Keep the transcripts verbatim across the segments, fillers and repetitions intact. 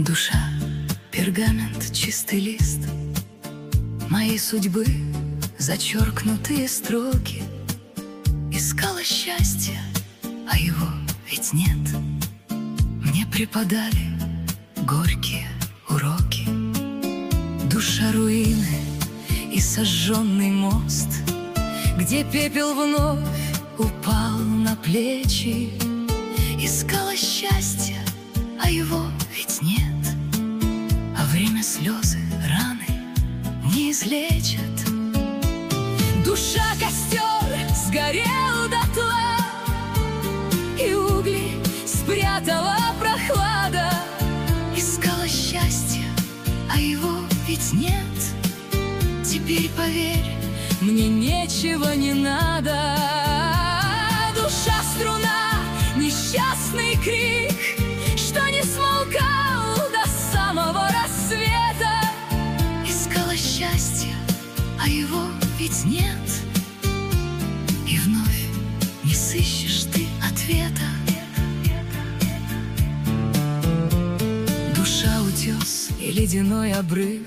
Душа — пергамент, чистый лист моей судьбы, зачеркнутые строки. Искала счастья, а его ведь нет. Мне преподали горькие уроки. Душа — руины и сожженный мост, где пепел вновь упал на плечи. Искала счастья, а его ведь нет. А время слезы, раны не излечат. Душа — костер, сгорел дотла, и угли спрятала прохлада. Искала счастья, а его ведь нет. Теперь, поверь, мне ничего не надо. Душа — струна, несчастный крик, что не смолкал до самого рассвета. Искала счастья, а его ведь нет. И вновь не сыщешь ты ответа. Душа — утес и ледяной обрыв,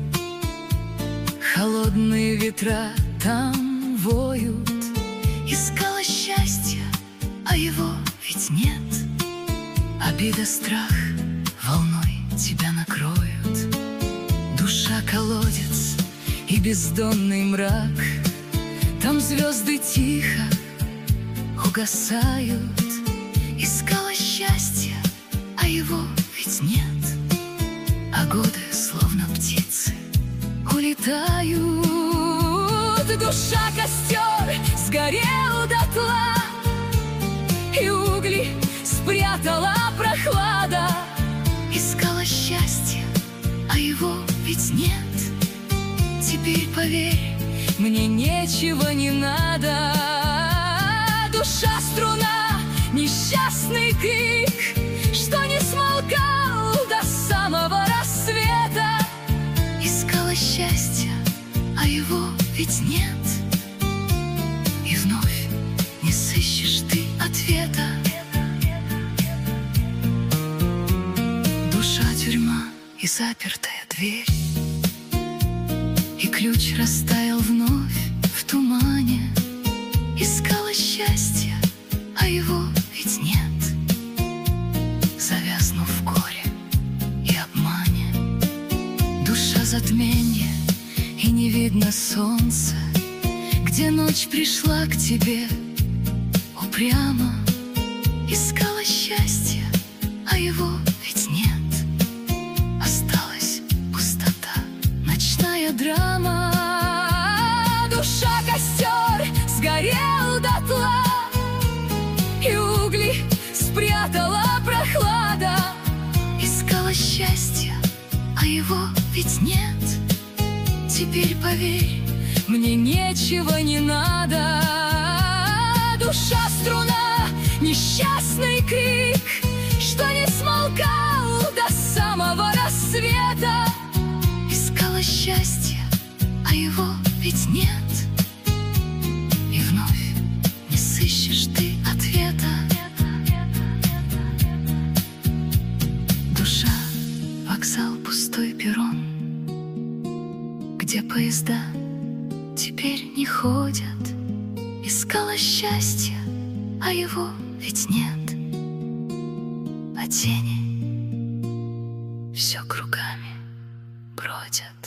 холодные ветра там воют. Искала счастья, а его ведь нет. Обида, страх волной тебя накроют. Душа — колодец и бездонный мрак, там звезды тихо угасают. Искала счастья, а его ведь нет. А годы, словно птицы, улетают. Душа — костер, сгорел дотла, и угли спрятала прохлада. Искала счастья, а его ведь нет. Теперь, поверь, мне ничего не надо. Душа — струна, несчастный крик, что не смолкал до самого рассвета. Искала счастья, а его ведь нет. И вновь не сыщешь ты ответа. Душа — тюрьма и запертая дверь, и ключ растаял вновь в тумане. Искала счастья, а его ведь нет. Завязнув в горе и обмане. Душа — затменье, и не видно солнца, где ночь пришла к тебе упрямо. Искала счастья, а его ведь нет. Осталась пустота, ночная драма. Душа — костер, сгорел дотла, и угли спрятала прохлада. Искала счастья, а его ведь нет. Теперь, поверь, мне ничего не надо. Душа — струна, несчастный крик, что не смолкал до самого рассвета. Искала счастья, а его ведь нет. И вновь не сыщешь ты ответа. Душа — вокзал, пустой перрон, где поезда теперь не ходят. Искала счастья, а его ведь нет. А тени все кругами бродят.